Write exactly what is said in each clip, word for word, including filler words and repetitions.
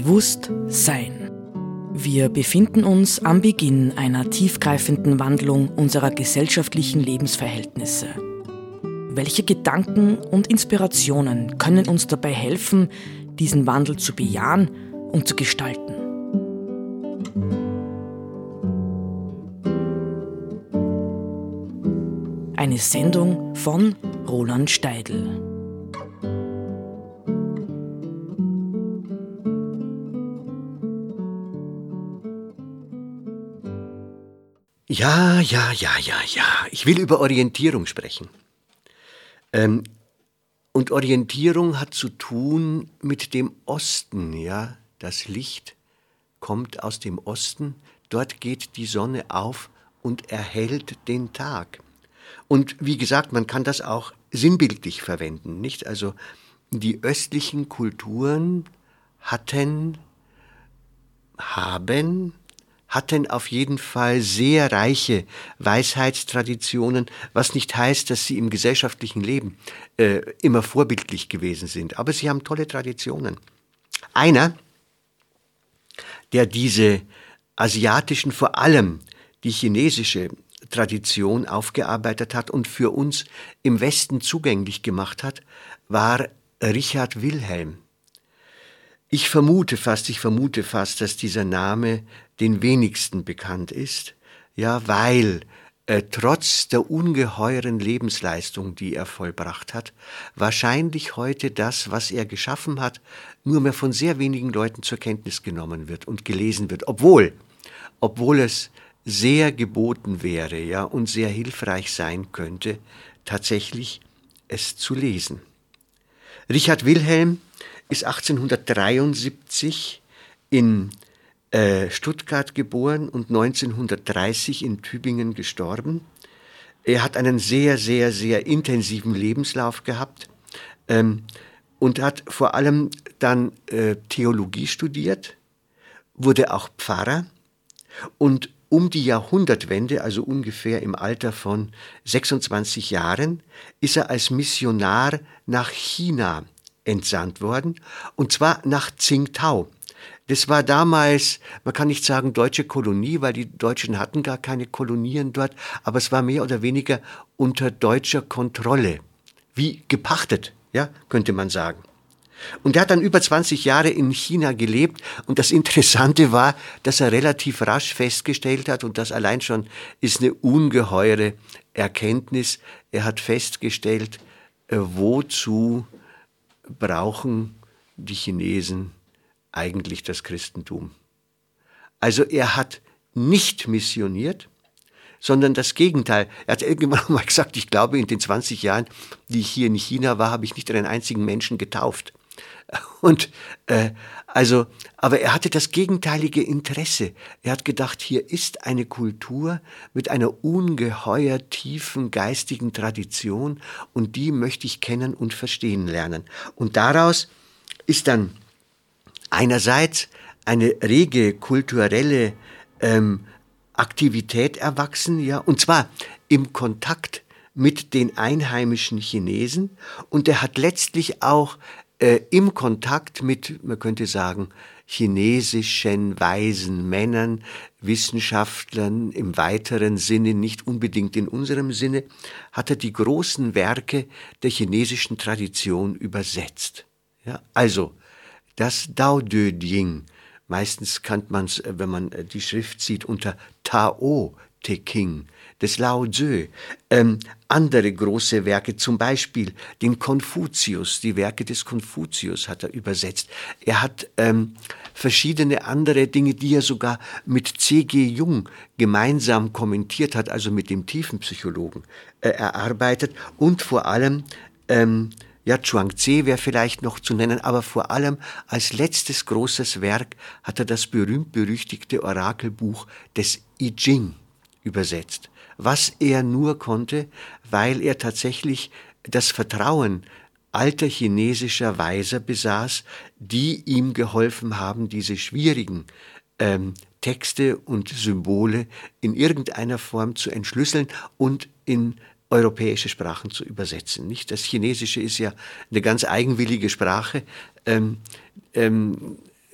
Bewusstsein. Wir befinden uns am Beginn einer tiefgreifenden Wandlung unserer gesellschaftlichen Lebensverhältnisse. Welche Gedanken und Inspirationen können uns dabei helfen, diesen Wandel zu bejahen und zu gestalten? Eine Sendung von Roland Steidl. Ja, ja, ja, ja, ja. Ich will über Orientierung sprechen. Ähm, und Orientierung hat zu tun mit dem Osten, ja. Das Licht kommt aus dem Osten, dort geht die Sonne auf und erhellt den Tag. Und wie gesagt, man kann das auch sinnbildlich verwenden, nicht? Also die östlichen Kulturen hatten, haben, hatten auf jeden Fall sehr reiche Weisheitstraditionen, was nicht heißt, dass sie im gesellschaftlichen Leben äh, immer vorbildlich gewesen sind. Aber sie haben tolle Traditionen. Einer, der diese asiatischen, vor allem die chinesische Tradition aufgearbeitet hat und für uns im Westen zugänglich gemacht hat, war Richard Wilhelm. Ich vermute fast, ich vermute fast, dass dieser Name den wenigsten bekannt ist, ja, weil äh, trotz der ungeheuren Lebensleistung, die er vollbracht hat, wahrscheinlich heute das, was er geschaffen hat, nur mehr von sehr wenigen Leuten zur Kenntnis genommen wird und gelesen wird, obwohl, obwohl es sehr geboten wäre, ja, und sehr hilfreich sein könnte, tatsächlich es zu lesen. Richard Wilhelm ist achtzehnhundertdreiundsiebzig in äh, Stuttgart geboren und neunzehnhundertdreißig in Tübingen gestorben. Er hat einen sehr, sehr, sehr intensiven Lebenslauf gehabt ähm, und hat vor allem dann äh, Theologie studiert, wurde auch Pfarrer und um die Jahrhundertwende, also ungefähr im Alter von sechsundzwanzig Jahren, ist er als Missionar nach China entsandt worden, und zwar nach Tsingtao. Das war damals, man kann nicht sagen deutsche Kolonie, weil die Deutschen hatten gar keine Kolonien dort, aber es war mehr oder weniger unter deutscher Kontrolle, wie gepachtet, ja, könnte man sagen. Und er hat dann über zwanzig Jahre in China gelebt, und das Interessante war, dass er relativ rasch festgestellt hat, und das allein schon ist eine ungeheure Erkenntnis, er hat festgestellt, äh, wozu brauchen die Chinesen eigentlich das Christentum. Also er hat nicht missioniert, sondern das Gegenteil. Er hat irgendwann mal gesagt, ich glaube, in den zwanzig Jahren, die ich hier in China war, habe ich nicht einen einzigen Menschen getauft. Und äh, also, aber er hatte das gegenteilige Interesse. Er hat gedacht, hier ist eine Kultur mit einer ungeheuer tiefen geistigen Tradition, und die möchte ich kennen und verstehen lernen. Und daraus ist dann einerseits eine rege kulturelle ähm, Aktivität erwachsen, ja, und zwar im Kontakt mit den einheimischen Chinesen, und er hat letztlich auch Äh, im Kontakt mit, man könnte sagen, chinesischen weisen Männern, Wissenschaftlern im weiteren Sinne, nicht unbedingt in unserem Sinne, hat er die großen Werke der chinesischen Tradition übersetzt. Ja, also das Dao De Jing, meistens kennt man es, wenn man die Schrift sieht, unter Tao Te Ching, des Lao Tzu, ähm, andere große Werke, zum Beispiel den Konfuzius, die Werke des Konfuzius hat er übersetzt. Er hat ähm, verschiedene andere Dinge, die er sogar mit C G Jung gemeinsam kommentiert hat, also mit dem Tiefenpsychologen, äh, erarbeitet, und vor allem, ähm, ja, Chuang-Tze wäre vielleicht noch zu nennen, aber vor allem als letztes großes Werk hat er das berühmt-berüchtigte Orakelbuch des I Ching übersetzt, was er nur konnte, weil er tatsächlich das Vertrauen alter chinesischer Weiser besaß, die ihm geholfen haben, diese schwierigen ähm, Texte und Symbole in irgendeiner Form zu entschlüsseln und in europäische Sprachen zu übersetzen. Nicht? Das Chinesische ist ja eine ganz eigenwillige Sprache. Ähm, ähm,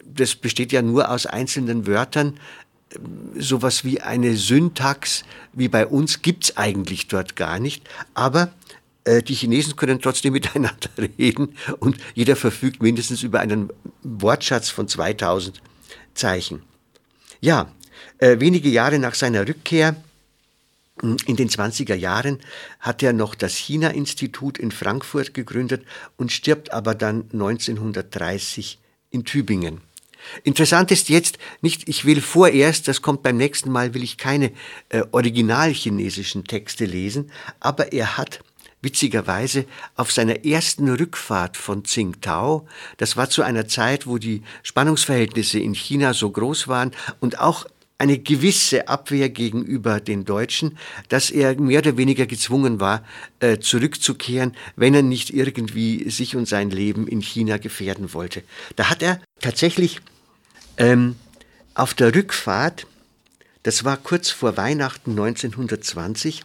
das besteht ja nur aus einzelnen Wörtern. Sowas wie eine Syntax wie bei uns gibt's eigentlich dort gar nicht. Aber äh, die Chinesen können trotzdem miteinander reden und jeder verfügt mindestens über einen Wortschatz von zweitausend Zeichen. Ja, äh, wenige Jahre nach seiner Rückkehr in den zwanziger Jahren hat er noch das China-Institut in Frankfurt gegründet und stirbt aber dann neunzehnhundertdreißig in Tübingen. Interessant ist jetzt nicht, ich will vorerst, das kommt beim nächsten Mal, will ich keine äh, originalchinesischen Texte lesen, aber er hat witzigerweise auf seiner ersten Rückfahrt von Tsingtao, das war zu einer Zeit, wo die Spannungsverhältnisse in China so groß waren und auch eine gewisse Abwehr gegenüber den Deutschen, dass er mehr oder weniger gezwungen war, äh, zurückzukehren, wenn er nicht irgendwie sich und sein Leben in China gefährden wollte. Da hat er tatsächlich ähm, auf der Rückfahrt, das war kurz vor Weihnachten neunzehnhundertzwanzig,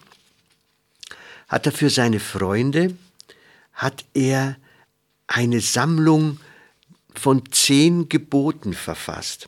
hat er für seine Freunde, hat er eine Sammlung von zehn Geboten verfasst.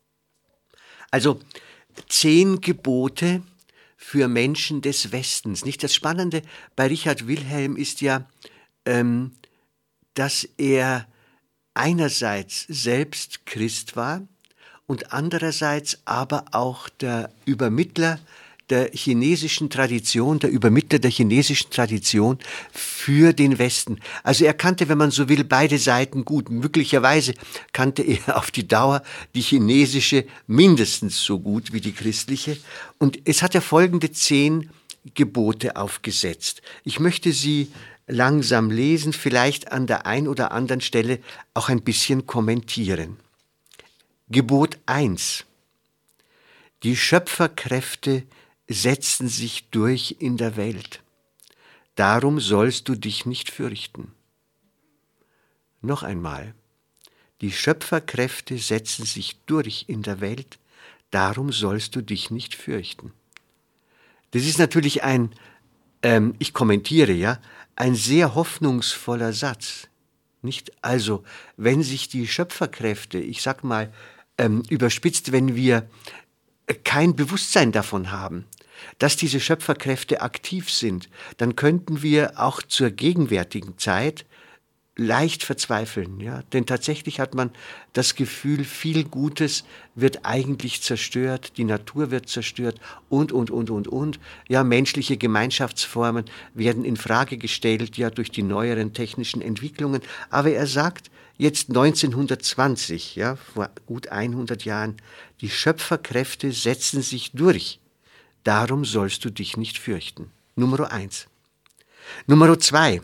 Also zehn Gebote für Menschen des Westens. Nicht das Spannende bei Richard Wilhelm ist ja, ähm, dass er einerseits selbst Christ war und andererseits aber auch der Übermittler der chinesischen Tradition, der Übermittler der chinesischen Tradition für den Westen. Also er kannte, wenn man so will, beide Seiten gut. Möglicherweise kannte er auf die Dauer die chinesische mindestens so gut wie die christliche. Und es hat er folgende zehn Gebote aufgesetzt. Ich möchte sie langsam lesen, vielleicht an der ein oder anderen Stelle auch ein bisschen kommentieren. Gebot eins. Die Schöpferkräfte setzen sich durch in der Welt. Darum sollst du dich nicht fürchten. Noch einmal. Die Schöpferkräfte setzen sich durch in der Welt. Darum sollst du dich nicht fürchten. Das ist natürlich ein, ähm, ich kommentiere ja, ein sehr hoffnungsvoller Satz. Nicht? Also, wenn sich die Schöpferkräfte, ich sag mal, ähm, überspitzt, wenn wir kein Bewusstsein davon haben, dass diese Schöpferkräfte aktiv sind, dann könnten wir auch zur gegenwärtigen Zeit leicht verzweifeln. Ja? Denn tatsächlich hat man das Gefühl, viel Gutes wird eigentlich zerstört, die Natur wird zerstört und, und, und, und, und. Ja, menschliche Gemeinschaftsformen werden in Frage gestellt, ja, durch die neueren technischen Entwicklungen. Aber er sagt jetzt neunzehnhundertzwanzig, ja, vor gut hundert Jahren, die Schöpferkräfte setzen sich durch. Darum sollst du dich nicht fürchten. Nummer eins. Nummer zwei.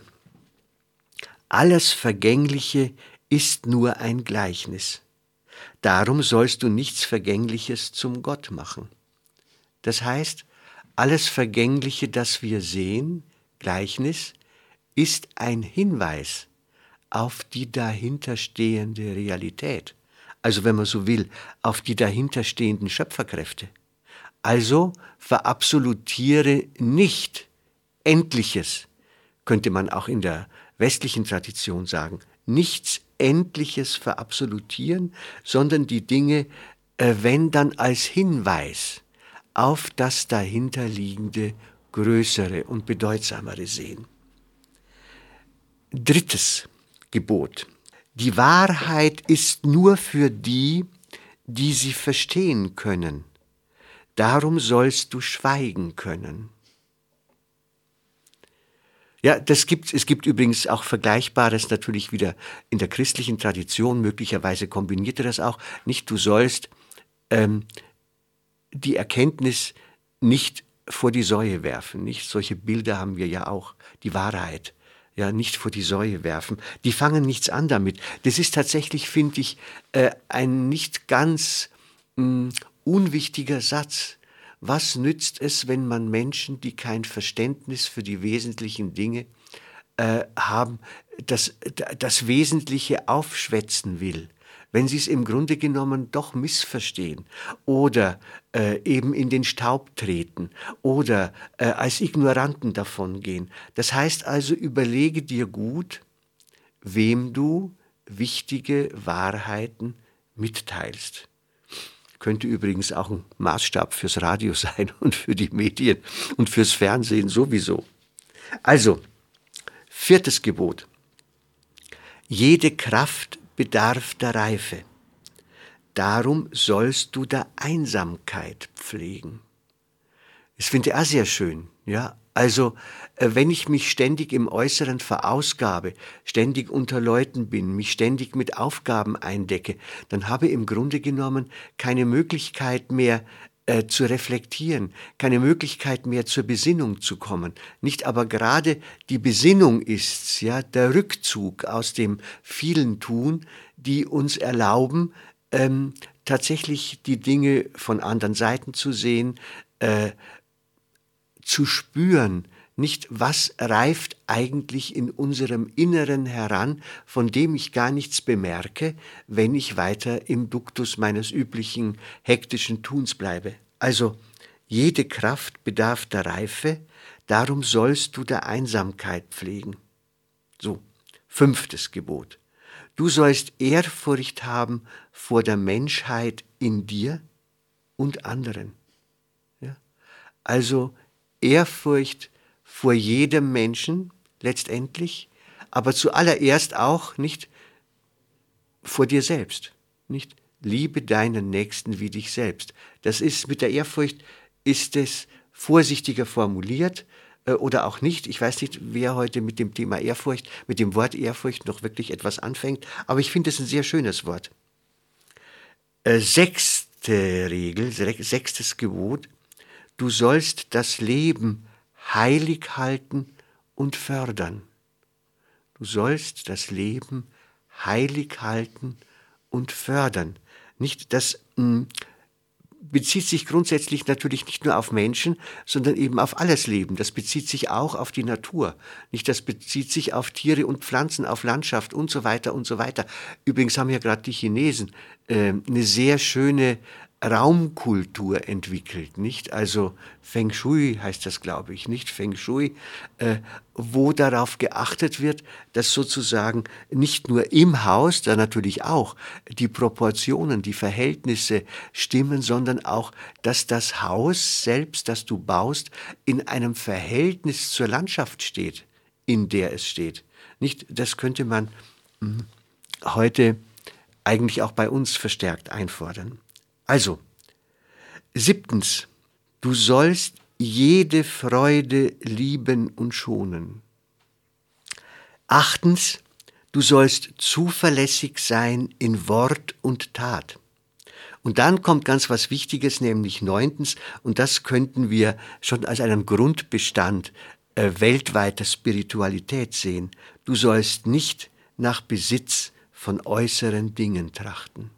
Alles Vergängliche ist nur ein Gleichnis. Darum sollst du nichts Vergängliches zum Gott machen. Das heißt, alles Vergängliche, das wir sehen, Gleichnis, ist ein Hinweis auf die dahinterstehende Realität. Also wenn man so will, auf die dahinterstehenden Schöpferkräfte. Also verabsolutiere nicht Endliches, könnte man auch in der westlichen Tradition sagen, nichts Endliches verabsolutieren, sondern die Dinge, äh, wenn dann als Hinweis auf das dahinterliegende, größere und bedeutsamere sehen. Drittes Gebot. Die Wahrheit ist nur für die, die sie verstehen können. Darum sollst du schweigen können. Ja, das gibt, es gibt übrigens auch Vergleichbares natürlich wieder in der christlichen Tradition, möglicherweise kombiniert er das auch. Nicht, du sollst ähm, die Erkenntnis nicht vor die Säue werfen. Nicht? Solche Bilder haben wir ja auch, die Wahrheit. Ja, nicht vor die Säue werfen. Die fangen nichts an damit. Das ist tatsächlich, finde ich, äh, ein nicht ganz mh, unwichtiger Satz. Was nützt es, wenn man Menschen, die kein Verständnis für die wesentlichen Dinge äh, haben, das, das Wesentliche aufschwätzen will, wenn sie es im Grunde genommen doch missverstehen oder äh, eben in den Staub treten oder äh, als Ignoranten davongehen. Das heißt also, überlege dir gut, wem du wichtige Wahrheiten mitteilst. Könnte übrigens auch ein Maßstab fürs Radio sein und für die Medien und fürs Fernsehen sowieso. Also, viertes Gebot. Jede Kraft bedarf der Reife. Darum sollst du der Einsamkeit pflegen. Das finde ich auch sehr schön. Ja? Also, wenn ich mich ständig im Äußeren verausgabe, ständig unter Leuten bin, mich ständig mit Aufgaben eindecke, dann habe ich im Grunde genommen keine Möglichkeit mehr äh, zu reflektieren, keine Möglichkeit mehr zur Besinnung zu kommen. Nicht aber gerade die Besinnung ist's, ja, der Rückzug aus dem vielen Tun, die uns erlauben, ähm, tatsächlich die Dinge von anderen Seiten zu sehen, äh, zu spüren, nicht was reift eigentlich in unserem Inneren heran, von dem ich gar nichts bemerke, wenn ich weiter im Duktus meines üblichen hektischen Tuns bleibe. Also jede Kraft bedarf der Reife, darum sollst du der Einsamkeit pflegen. So, fünftes Gebot. Du sollst Ehrfurcht haben vor der Menschheit in dir und anderen. Ja? Also Ehrfurcht vor jedem Menschen letztendlich, aber zuallererst auch nicht vor dir selbst. Nicht liebe deinen Nächsten wie dich selbst. Das ist mit der Ehrfurcht, ist es vorsichtiger formuliert äh, oder auch nicht. Ich weiß nicht, wer heute mit dem Thema Ehrfurcht, mit dem Wort Ehrfurcht noch wirklich etwas anfängt, aber ich finde es ein sehr schönes Wort. Äh, sechste Regel, sechstes Gebot. Du sollst das Leben heilig halten und fördern. Du sollst das Leben heilig halten und fördern. Nicht, das mh, bezieht sich grundsätzlich natürlich nicht nur auf Menschen, sondern eben auf alles Leben. Das bezieht sich auch auf die Natur. Nicht, das bezieht sich auf Tiere und Pflanzen, auf Landschaft und so weiter und so weiter. Übrigens haben ja gerade die Chinesen äh, eine sehr schöne Raumkultur entwickelt, nicht? Also Feng Shui heißt das, glaube ich, nicht? Feng Shui, äh, wo darauf geachtet wird, dass sozusagen nicht nur im Haus, da natürlich auch, die Proportionen, die Verhältnisse stimmen, sondern auch, dass das Haus selbst, das du baust, in einem Verhältnis zur Landschaft steht, in der es steht. Nicht? Das könnte man mh, heute eigentlich auch bei uns verstärkt einfordern. Also, siebtens, du sollst jede Freude lieben und schonen. Achtens, du sollst zuverlässig sein in Wort und Tat. Und dann kommt ganz was Wichtiges, nämlich neuntens, und das könnten wir schon als einen Grundbestand äh, weltweiter Spiritualität sehen. Du sollst nicht nach Besitz von äußeren Dingen trachten.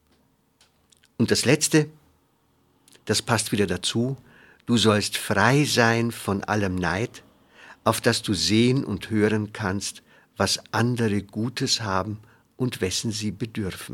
Und das Letzte, das passt wieder dazu, du sollst frei sein von allem Neid, auf das du sehen und hören kannst, was andere Gutes haben und wessen sie bedürfen.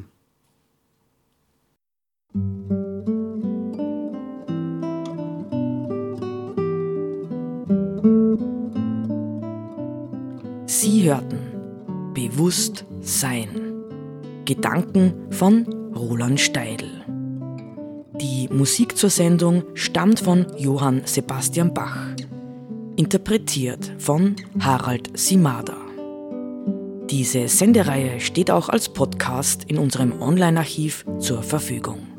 Sie hörten Bewusst Sein. Gedanken von Roland Steidl. Die Musik zur Sendung stammt von Johann Sebastian Bach, interpretiert von Harald Simada. Diese Sendereihe steht auch als Podcast in unserem Online-Archiv zur Verfügung.